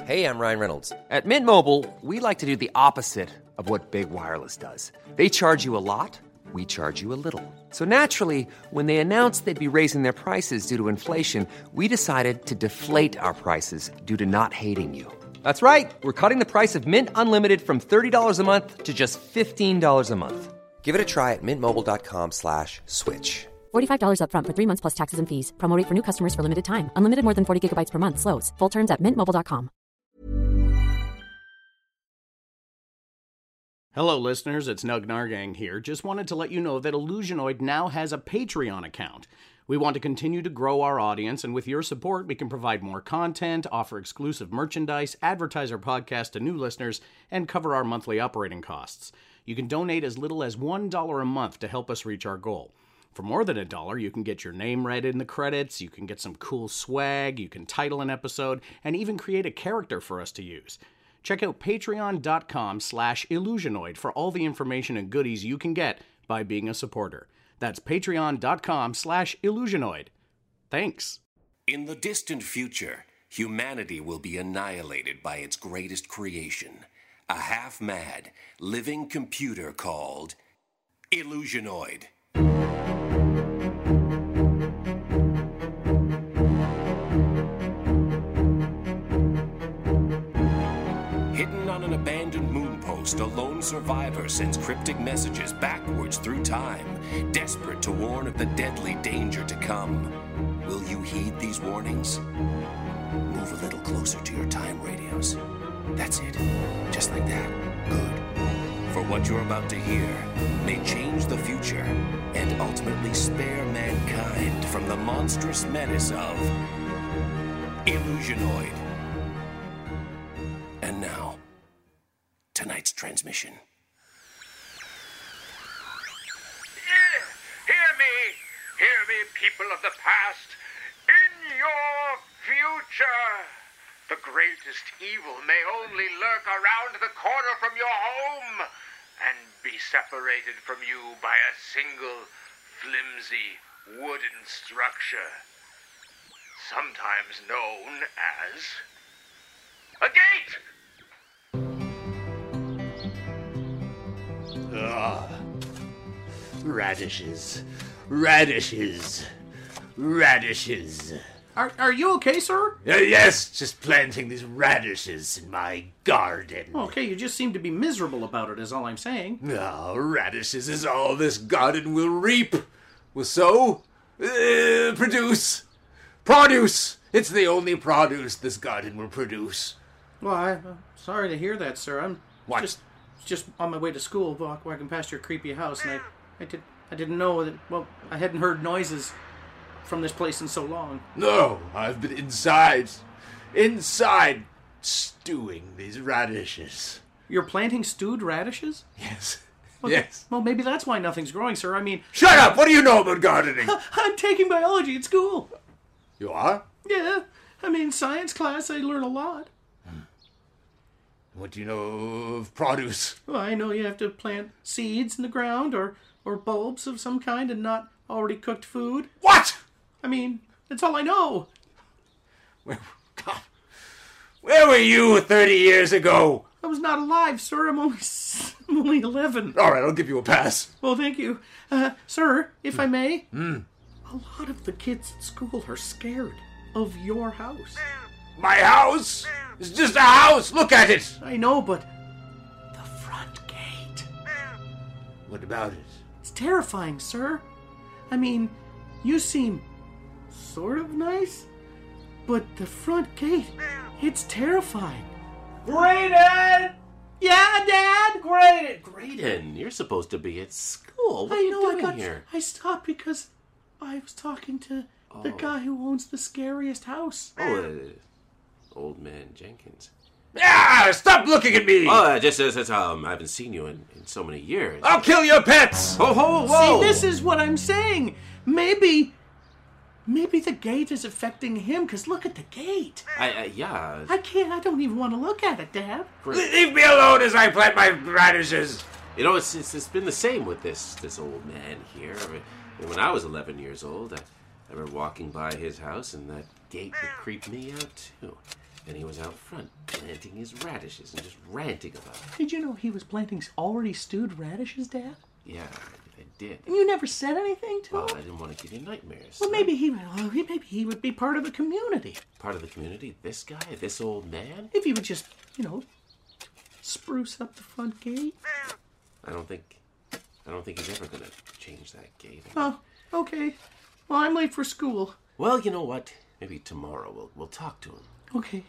Hey, I'm Ryan Reynolds. At Mint Mobile, we like to do the opposite of what Big Wireless does. They charge you a lot, we charge you a little. So naturally, when they announced they'd be raising their prices due to inflation, we decided to deflate our prices due to not hating you. That's right. We're cutting the price of Mint Unlimited from $30 a month to just $15 a month. Give it a try at mintmobile.com/switch. $45 up front for 3 months plus taxes and fees. Promo rate for new customers for limited time. Unlimited more than 40 gigabytes per month. Slows full terms at mintmobile.com. Hello, listeners. It's Nug Nargang here. Just wanted to let you know that Illusionoid now has a Patreon account. We want to continue to grow our audience, and with your support, we can provide more content, offer exclusive merchandise, advertise our podcast to new listeners, and cover our monthly operating costs. You can donate as little as $1 a month to help us reach our goal. For more than $1, you can get your name read in the credits, you can get some cool swag, you can title an episode, and even create a character for us to use. Check out patreon.com/Illusionoid for all the information and goodies you can get by being a supporter. That's patreon.com/Illusionoid. Thanks. In the distant future, humanity will be annihilated by its greatest creation, a half-mad, living computer called Illusionoid. Hidden on an abandoned moon post, a lone survivor sends cryptic messages backwards through time, desperate to warn of the deadly danger to come. Will you heed these warnings? Move a little closer to your time radios. That's it. Just like that. Good. For what you're about to hear may change the future and ultimately spare mankind from the monstrous menace of Illusionoid. And now, tonight's transmission. Hear me, people of the past. In your future, the greatest evil may only lurk around the corner from your home and be separated from you by a single flimsy wooden structure, sometimes known as a gate. Radishes. Radishes. Radishes. Are you okay, sir? Yes, just planting these radishes in my garden. Okay, you just seem to be miserable about it, is all I'm saying. No, radishes is all this garden will reap. Will sow, produce. Produce! It's the only produce this garden will produce. Well, I'm sorry to hear that, sir. I'm What? just on my way to school, walking past your creepy house, and I didn't know that. Well, I hadn't heard noises from this place in so long. No, I've been inside, stewing these radishes. You're planting stewed radishes? Yes. Well, Yes. Well, maybe that's why nothing's growing, sir. I mean, Shut up! What do you know about gardening? I'm taking biology at school. You are? Yeah, I mean, science class, I learn a lot. What do you know of produce? Well, I know you have to plant seeds in the ground or bulbs of some kind and not already cooked food. What? I mean, that's all I know. God. Where were you 30 years ago? I was not alive, sir. I'm only 11. All right, I'll give you a pass. Well, thank you. Sir, if I may, a lot of the kids at school are scared of your house. My house is just a house. Look at it. I know, but the front gate. What about it? It's terrifying, sir. I mean, you seem sort of nice, but the front gate, it's terrifying. Graydon! Yeah, Dad? Graydon, you're supposed to be at school. What are I you know doing here? I stopped because I was talking to the guy who owns the scariest house. Oh, Old Man Jenkins. Ah! Stop looking at me! Oh, just as I haven't seen you in so many years. I'll kill your pets! Oh, whoa! See, this is what I'm saying. Maybe the gate is affecting him, because look at the gate. Yeah. I don't even want to look at it, Dad. Leave me alone as I plant my radishes. You know, it's been the same with this old man here. I mean, when I was 11 years old, I remember walking by his house, and that gate would creep me out, too. And he was out front planting his radishes and just ranting about it. Did you know he was planting already stewed radishes, Dad? Yeah, I did. And you never said anything to Well, him? I didn't want to give you nightmares. Well, maybe he would be part of the community. Part of the community? This guy? This old man? If he would just, spruce up the front gate. I don't think he's ever gonna change that gate. Oh, okay. Well, I'm late for school. Well, you know what? Maybe tomorrow we'll talk to him. Okay.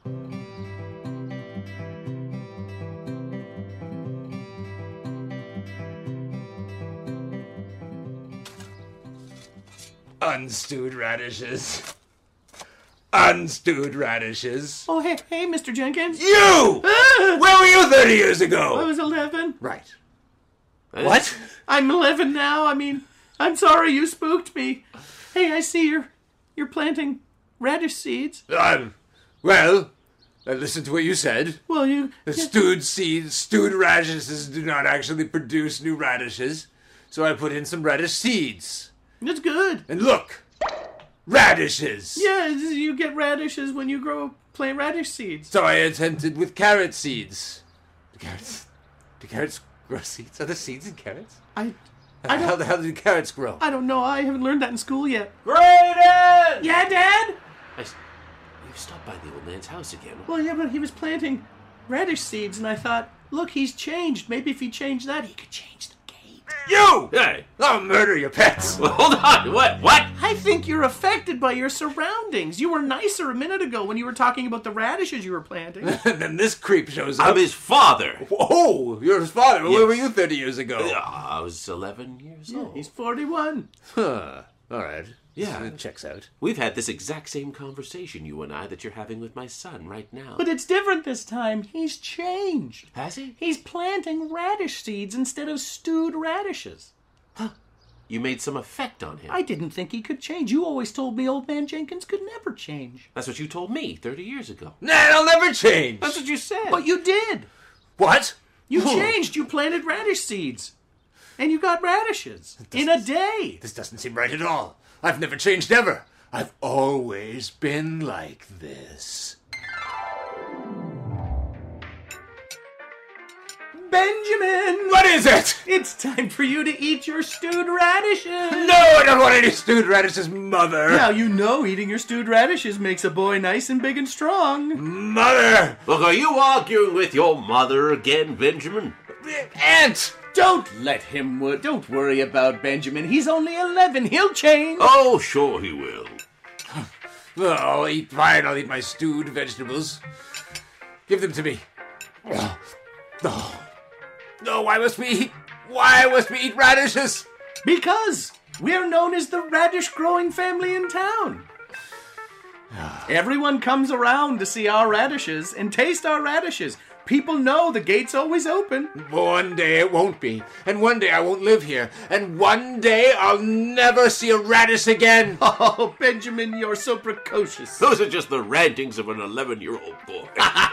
Unstewed radishes. Unstewed radishes. Oh, hey, Mr. Jenkins. You! Where were you 30 years ago? I was 11. Right. What? I'm 11 now. I'm sorry you spooked me. Hey, I see you're planting radish seeds. Well, listen to what you said. Well, The stewed radishes do not actually produce new radishes, so I put in some radish seeds. It's good. And look, radishes. Yeah, you get radishes when you plant radish seeds. So I attempted with carrot seeds. Do carrots grow seeds? Are there seeds in carrots? How the hell do carrots grow? I don't know. I haven't learned that in school yet. Graydon! Yeah, Dad? We've stopped by the old man's house again. Well, yeah, but he was planting radish seeds, and I thought, look, he's changed. Maybe if he changed that, he could change the gate. You! Hey! I'll murder your pets. Well, hold on. What? I think you're affected by your surroundings. You were nicer a minute ago when you were talking about the radishes you were planting. And then this creep shows up. I'm his father. Oh, you're his father. Yes. Where were you 30 years ago? I was 11 years old. He's 41. Huh. All right. Yeah. It checks out. We've had this exact same conversation, you and I, that you're having with my son right now. But it's different this time. He's changed. Has he? He's planting radish seeds instead of stewed radishes. You made some effect on him. I didn't think he could change. You always told me old man Jenkins could never change. That's what you told me 30 years ago. Nah, I'll never change. That's what you said. But you did. What? You changed. You planted radish seeds. And you got radishes. In a day. This doesn't seem right at all. I've never changed ever. I've always been like this. Benjamin! What is it? It's time for you to eat your stewed radishes. No, I don't want any stewed radishes, Mother. Now you know eating your stewed radishes makes a boy nice and big and strong. Mother! Look, are you arguing with your mother again, Benjamin? Aunt! Don't let him don't worry about Benjamin. He's only 11. He'll change. Oh, sure he will. Oh, I'll eat my stewed vegetables. Give them to me. No, why must we eat radishes? Because we're known as the radish growing family in town. Everyone comes around to see our radishes and taste our radishes. People know the gate's always open. One day it won't be, and one day I won't live here, and one day I'll never see a radish again. Oh, Benjamin, you're so precocious. Those are just the rantings of an 11-year-old boy.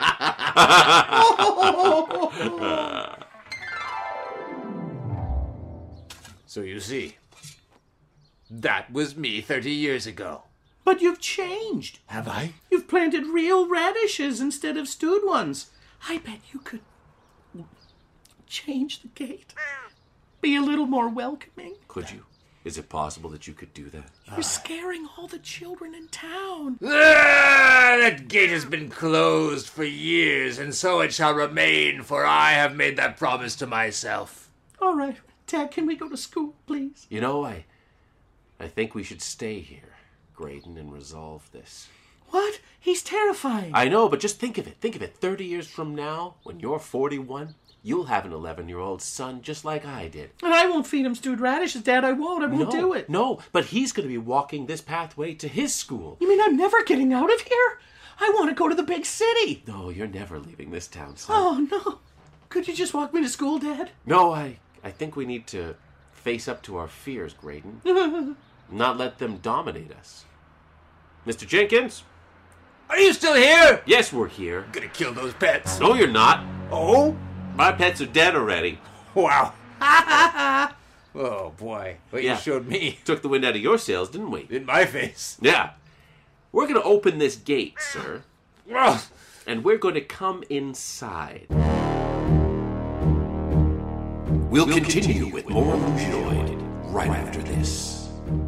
So you see, that was me 30 years ago. But you've changed. Have I? You've planted real radishes instead of stewed ones. I bet you could change the gate. Be a little more welcoming. Could you? Is it possible that you could do that? You're scaring all the children in town. That gate has been closed for years, and so it shall remain, for I have made that promise to myself. All right, Dad, can we go to school, please? You know, I think we should stay here, Graydon, and resolve this. What? He's terrifying. I know, but just think of it. Think of it. 30 years from now, when you're 41, you'll have an 11-year-old son just like I did. And I won't feed him stewed radishes, Dad. I won't do it. No, but he's going to be walking this pathway to his school. You mean I'm never getting out of here? I want to go to the big city. No, you're never leaving this town, son. Oh, no. Could you just walk me to school, Dad? No, I think we need to face up to our fears, Graydon. Not let them dominate us. Mr. Jenkins? Are you still here? Yes, we're here. I'm gonna kill those pets. No, you're not. Oh? My pets are dead already. Wow. Oh, boy. What you showed me. Took the wind out of your sails, didn't we? In my face. Yeah. We're going to open this gate, sir. Ugh. And we're going to come inside. We'll continue with more Illusionoid right after this.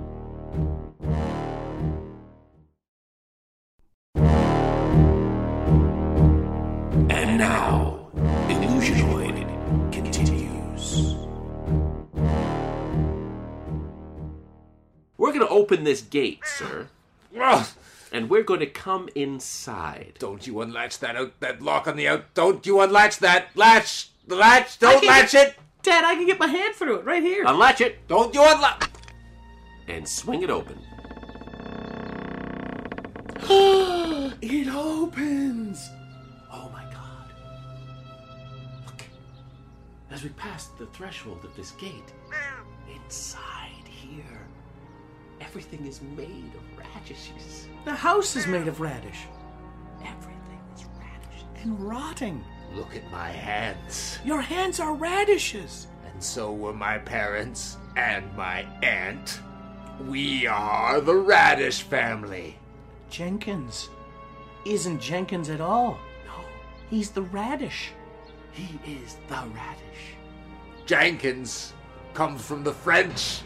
And now, Illusionoid continues. We're going to open this gate, sir. Ugh. And we're going to come inside. Don't you unlatch that lock on the out. Don't you unlatch that latch. The latch. Don't latch it. Dad, I can get my hand through it right here. Unlatch it. Don't you unlatch. And swing it open. It opens. Oh my God. Look. As we pass the threshold of this gate, inside here, everything is made of radishes. The house is made of radish. Everything is radish. And rotting. Look at my hands. Your hands are radishes. And so were my parents and my aunt. We are the Radish family. Jenkins isn't Jenkins at all. No, He's the radish. he is the radish. Jenkins comes from the French.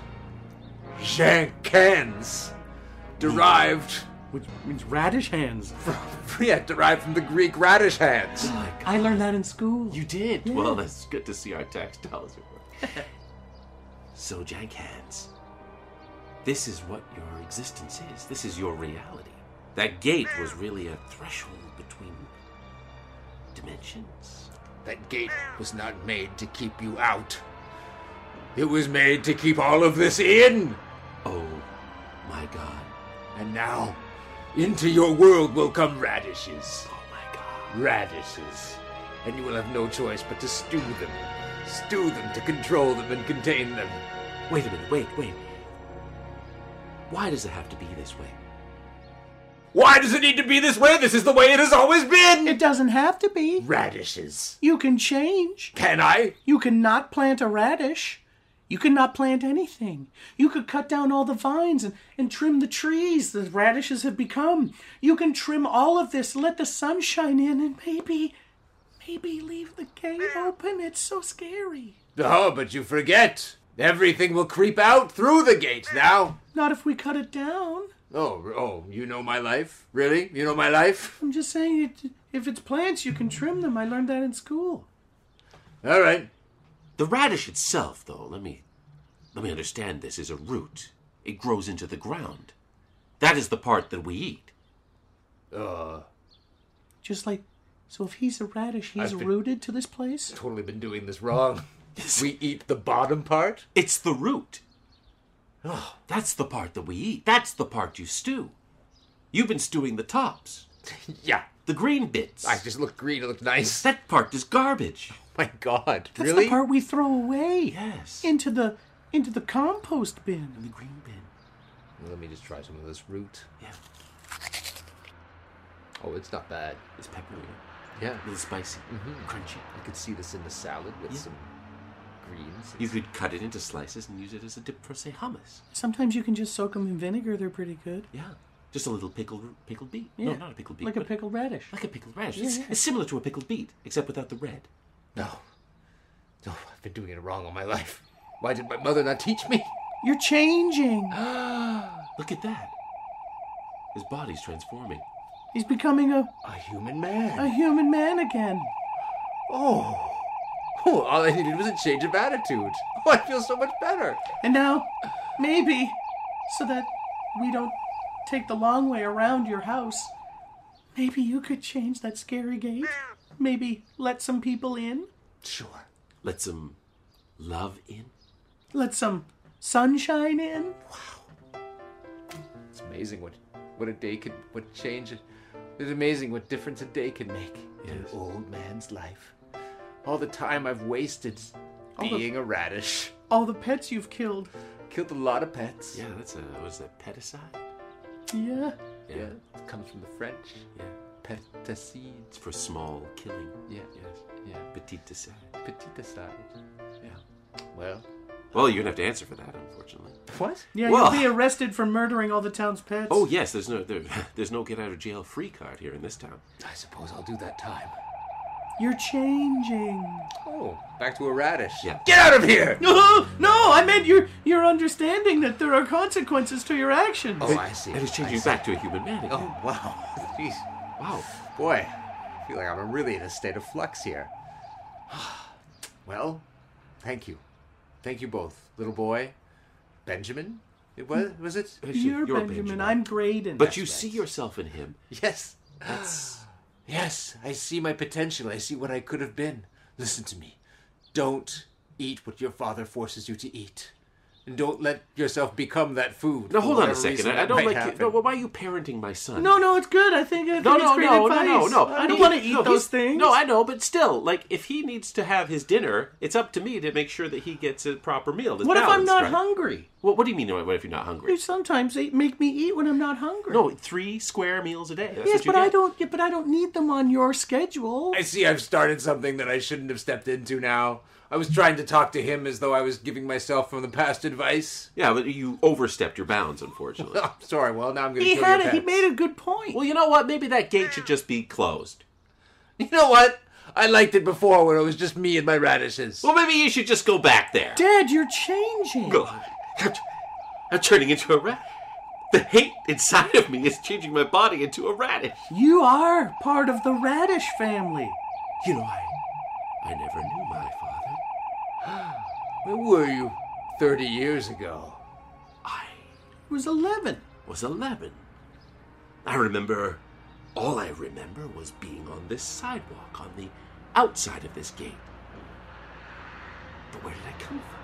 Jenkins. Derived Which means radish hands. derived from the Greek radish hands. Oh my God. I learned that in school. You did? Well, that's good to see our text tells you. So, Jenkins, this is what your existence is. This is your reality. That gate was really a threshold between dimensions. That gate was not made to keep you out. It was made to keep all of this in. Oh, my God. And now, into your world will come radishes. Oh, my God. Radishes. And you will have no choice but to stew them. Stew them to control them and contain them. Wait a minute, wait. Why does it have to be this way? Why does it need to be this way? This is the way it has always been. It doesn't have to be. Radishes. You can change. Can I? You cannot plant a radish. You cannot plant anything. You could cut down all the vines and trim the trees the radishes have become. You can trim all of this, let the sun shine in, and maybe leave the gate open. It's so scary. Oh, but you forget. Everything will creep out through the gate now. Not if we cut it down. Oh, you know my life? Really? You know my life? I'm just saying, if it's plants, you can trim them. I learned that in school. All right. The radish itself, though, let me understand this, is a root. It grows into the ground. That is the part that we eat. Just like, so if he's a radish, he's I've been- rooted to this place? Totally been doing this wrong. We eat the bottom part? It's the root. Oh, that's the part that we eat. That's the part you stew. You've been stewing the tops. Yeah. The green bits. I just look green. It looked nice. That part is garbage. My God. That's really? the part we throw away. Yes. Into the compost bin. In the green bin. Let me just try some of this root. Yeah. Oh, it's not bad. It's peppery. Yeah. A little spicy. Crunchy. I could see this in the salad with some greens. You could cut it into slices and use it as a dip for, say, hummus. Sometimes you can just soak them in vinegar. They're pretty good. Yeah. Just a little pickled beet. Yeah. No, not a pickled beet. Like a but pickled radish. Like a pickled radish. Yeah, It's, yeah. it's similar to a pickled beet, except without the red. No, I've been doing it wrong all my life. Why did my mother not teach me? You're changing. Look at that. His body's transforming. He's becoming a human man. human man again. Oh, all I needed was a change of attitude. Oh, I feel so much better. And now, maybe, so that we don't take the long way around your house, maybe you could change that scary gate. Maybe let some people in. Sure. Let some love in. Let some sunshine in. It's amazing what a day could, what change. It's amazing what difference a day can make in an Yes. old man's life. All the time I've wasted being a radish. All the pets you've killed. Killed a lot of pets. Yeah, that's what is that, pedicide? Yeah. Yeah. It comes from the French. Yeah. Pesticide. It's for small killing. Yeah. Yes. Yeah. Petit decide. Petit aside. Yeah. Well, Well, you're going to have to answer for that, unfortunately. What? Yeah, Well- you'll be arrested for murdering all the town's pets. Oh, yes, there's no get-out-of-jail-free card here in this town. I suppose I'll do that time. You're changing. Oh, back to a radish. Yeah. Get out of here! No, I meant you're understanding that there are consequences to your actions. Oh, I see. And it's changing back to a human man again. Oh, wow. Jeez. Wow. Boy, I feel like I'm really in a state of flux here. Well, thank you. Thank you both. Little boy, Benjamin, was it? You're Benjamin. I'm Graydon. But you see yourself in him. Yes. Yes, I see my potential. I see what I could have been. Listen to me. Don't eat what your father forces you to eat. And don't let yourself become that food. Now, hold on a For whatever second. reason I that don't might like happen. it. No, well, why are you parenting my son? No, it's good. I think it's great advice. No. I don't want to eat those things. No, I know, but still, like, if he needs to have his dinner, it's up to me to make sure that he gets a proper meal. That's What if I'm balanced, not right? hungry? Well, what do you mean, what if you're not hungry? You sometimes make me eat when I'm not hungry. No, 3 square meals a day. That's Yes, what you but I get. don't. But I don't need them on your schedule. I see I've started something that I shouldn't have stepped into now. I was trying to talk to him as though I was giving myself from the past advice. Yeah, but you overstepped your bounds, unfortunately. Oh, sorry, well, now I'm going to He kill had your it. He pets. made a good point. Well, you know what? Maybe that gate should just be closed. You know what? I liked it before when it was just me and my radishes. Well, maybe you should just go back there. Dad, you're changing. I'm turning into a rat. The hate inside of me is changing my body into a radish. You are part of the Radish family. You know, I never knew my father. Where were you 30 years ago? I He was 11. was 11. All I remember was being on this sidewalk on the outside of this gate. But where did I come from?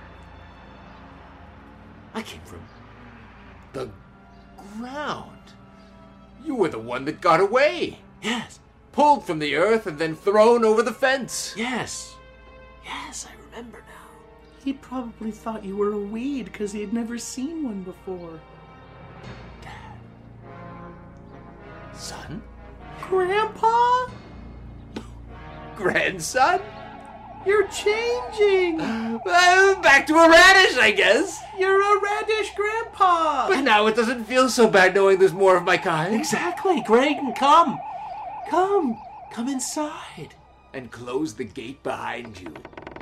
I came from... The ground. You were the one that got away. Yes, Pulled from the earth and then thrown over the fence. yes, I remember now. He probably thought you were a weed because he had never seen one before. Son? Grandpa? Grandson? You're changing. Back to a radish, I guess. You're a Radish Grandpa. But now it doesn't feel so bad knowing there's more of my kind. Exactly, Graydon, come. Come inside. And close the gate behind you.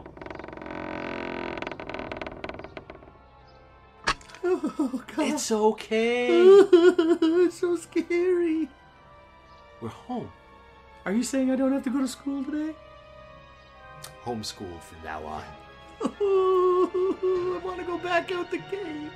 Oh, God. It's okay. It's so scary. We're home. Are you saying I don't have to go to school today? Homeschooled from now on. I want to go back out the gate.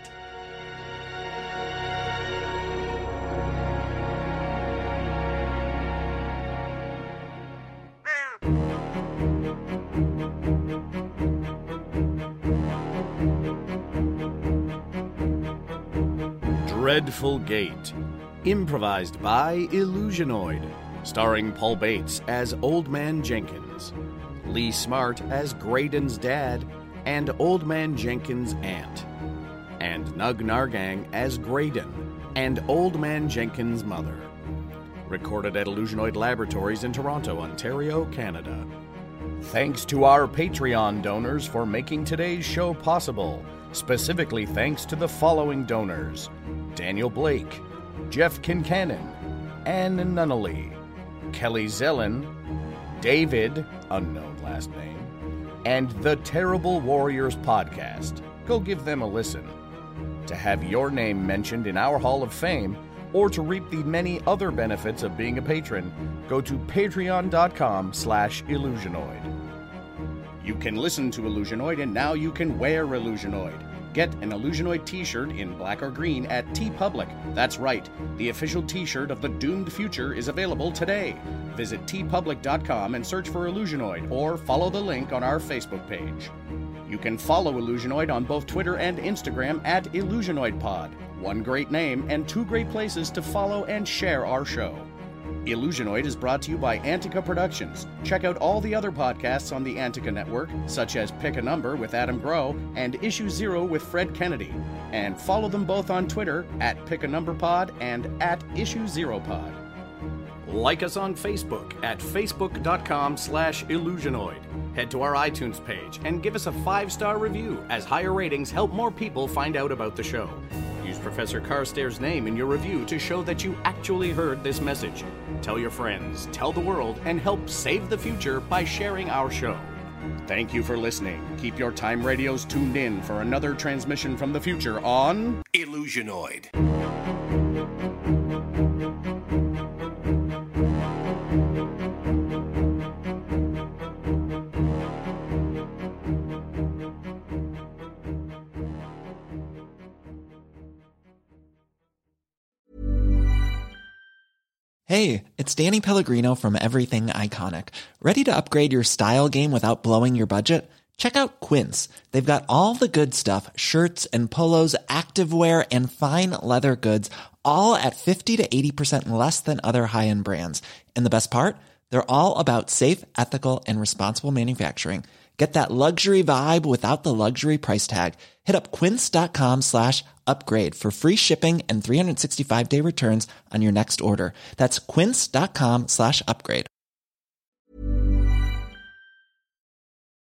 Dreadful Gate. Improvised by Illusionoid. Starring Paul Bates as Old Man Jenkins, Lee Smart as Graydon's dad and Old Man Jenkins' aunt, and Nug Nargang as Graydon and Old Man Jenkins' mother. Recorded at Illusionoid Laboratories in Toronto, Ontario, Canada. Thanks to our Patreon donors for making today's show possible. Specifically thanks to the following donors: Daniel Blake, Jeff Kincannon, Anne Nunnally, Kelly Zellin, David, unknown last name, and the Terrible Warriors podcast. Go give them a listen. To have your name mentioned in our Hall of Fame, or to reap the many other benefits of being a patron, go to patreon.com/Illusionoid. You can listen to Illusionoid, and now you can wear Illusionoid. Get an Illusionoid t-shirt in black or green at TeePublic. That's right, the official t-shirt of the doomed future is available today. Visit teepublic.com and search for Illusionoid, or follow the link on our Facebook page. You can follow Illusionoid on both Twitter and Instagram at IllusionoidPod. One great name and 2 great places to follow and share our show. Illusionoid is brought to you by Antica Productions. Check out all the other podcasts on the Antica Network, such as Pick a Number with Adam Groh and Issue Zero with Fred Kennedy. And follow them both on Twitter at PickANumberPod and at Issue0Pod. Like us on Facebook at facebook.com/Illusionoid. Head to our iTunes page and give us a 5-star review, as higher ratings help more people find out about the show. Use Professor Carstairs' name in your review to show that you actually heard this message. Tell your friends, tell the world, and help save the future by sharing our show. Thank you for listening. Keep your time radios tuned in for another transmission from the future on Illusionoid. Hey, it's Danny Pellegrino from Everything Iconic. Ready to upgrade your style game without blowing your budget? Check out Quince. They've got all the good stuff, shirts and polos, activewear, and fine leather goods, all at 50 to 80% less than other high-end brands. And the best part? They're all about safe, ethical, and responsible manufacturing. Get that luxury vibe without the luxury price tag. Hit up quince.com/upgrade for free shipping and 365-day returns on your next order. That's quince.com/upgrade.